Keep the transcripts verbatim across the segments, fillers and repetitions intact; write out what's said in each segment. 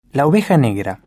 La oveja negra.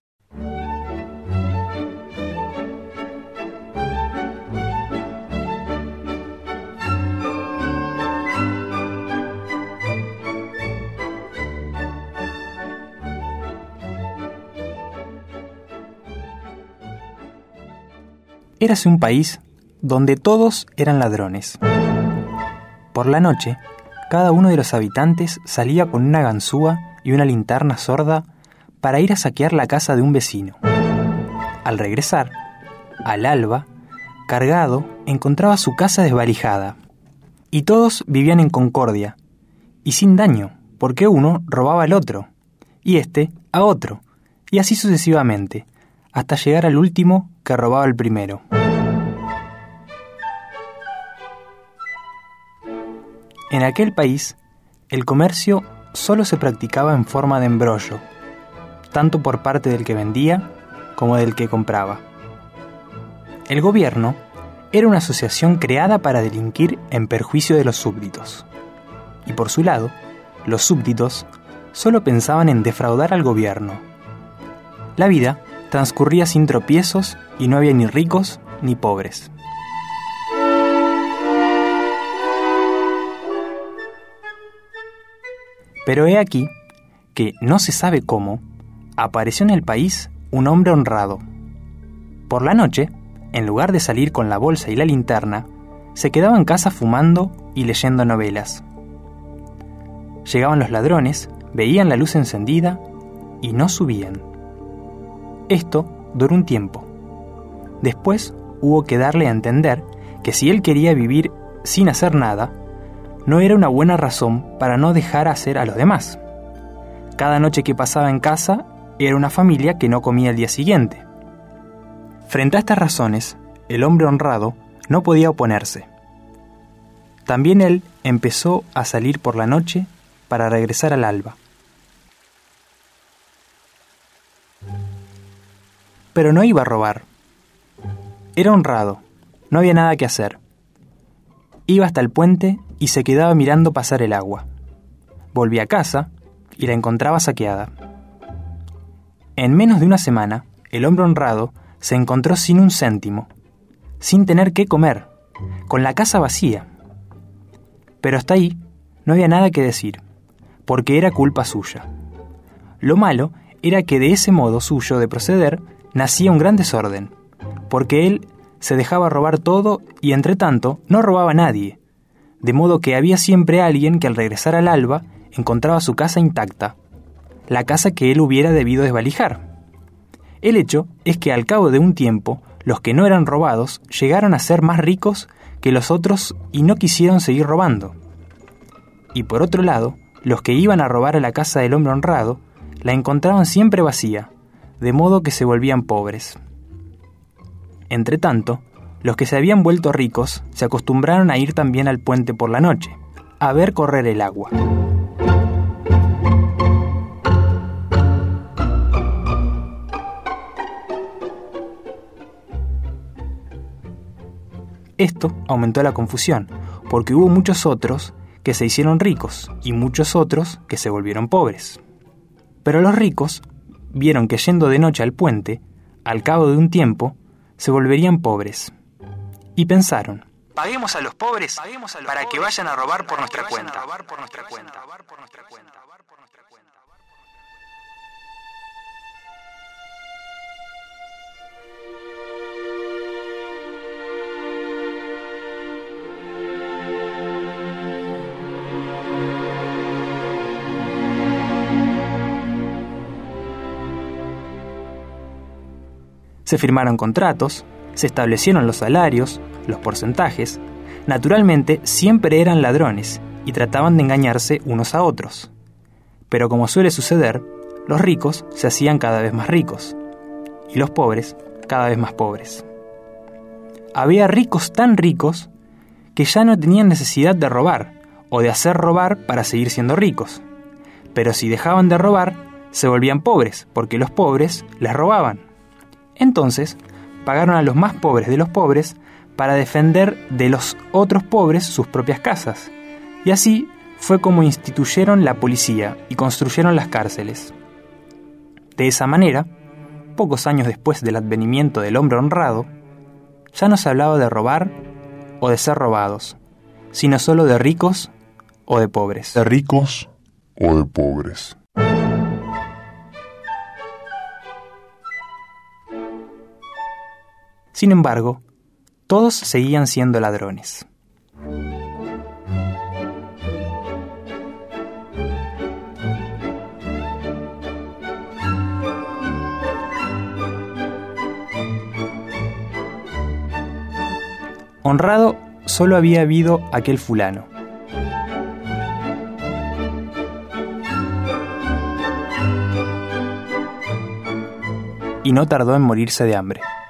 Érase un país donde todos eran ladrones. Por la noche, cada uno de los habitantes salía con una ganzúa y una linterna sorda para ir a saquear la casa de un vecino. Al regresar, al alba, cargado, encontraba su casa desvalijada. Y todos vivían en concordia, y sin daño, porque uno robaba al otro, y éste a otro, y así sucesivamente, hasta llegar al último que robaba el primero. En aquel país, el comercio solo se practicaba en forma de embrollo, tanto por parte del que vendía como del que compraba. El gobierno era una asociación creada para delinquir en perjuicio de los súbditos. Y por su lado, los súbditos solo pensaban en defraudar al gobierno. La vida transcurría sin tropiezos y no había ni ricos ni pobres. Pero he aquí que, no se sabe cómo, apareció en el país un hombre honrado. Por la noche, en lugar de salir con la bolsa y la linterna, se quedaba en casa fumando y leyendo novelas. Llegaban los ladrones, veían la luz encendida y no subían. Esto duró un tiempo. Después hubo que darle a entender que si él quería vivir sin hacer nada, no era una buena razón para no dejar hacer a los demás. Cada noche que pasaba en casa era una familia que no comía el día siguiente. Frente a estas razones, el hombre honrado no podía oponerse. También él empezó a salir por la noche para regresar al alba. Pero no iba a robar. Era honrado, no había nada que hacer. Iba hasta el puente y se quedaba mirando pasar el agua. Volvía a casa y la encontraba saqueada. En menos de una semana, el hombre honrado se encontró sin un céntimo, sin tener qué comer, con la casa vacía. Pero hasta ahí no había nada que decir, porque era culpa suya. Lo malo era que de ese modo suyo de proceder nacía un gran desorden, porque él se dejaba robar todo y entre tanto no robaba a nadie, de modo que había siempre alguien que al regresar al alba encontraba su casa intacta, la casa que él hubiera debido desvalijar. El hecho es que al cabo de un tiempo, los que no eran robados llegaron a ser más ricos que los otros y no quisieron seguir robando. Y por otro lado, los que iban a robar a la casa del hombre honrado, la encontraban siempre vacía, de modo que se volvían pobres. Entretanto, los que se habían vuelto ricos se acostumbraron a ir también al puente por la noche, a ver correr el agua. Esto aumentó la confusión, porque hubo muchos otros que se hicieron ricos y muchos otros que se volvieron pobres. Pero los ricos vieron que yendo de noche al puente, al cabo de un tiempo, se volverían pobres. Y pensaron, paguemos a los pobres paguemos a los para pobres, que vayan a robar por nuestra cuenta. Se firmaron contratos, se establecieron los salarios, los porcentajes. Naturalmente, siempre eran ladrones y trataban de engañarse unos a otros. Pero como suele suceder, los ricos se hacían cada vez más ricos y los pobres cada vez más pobres. Había ricos tan ricos que ya no tenían necesidad de robar o de hacer robar para seguir siendo ricos. Pero si dejaban de robar, se volvían pobres porque los pobres les robaban. Entonces, pagaron a los más pobres de los pobres para defender de los otros pobres sus propias casas. Y así fue como instituyeron la policía y construyeron las cárceles. De esa manera, pocos años después del advenimiento del hombre honrado, ya no se hablaba de robar o de ser robados, sino solo de ricos o de pobres. De ricos o de pobres. Sin embargo, todos seguían siendo ladrones. Honrado solo había habido aquel fulano. Y no tardó en morirse de hambre.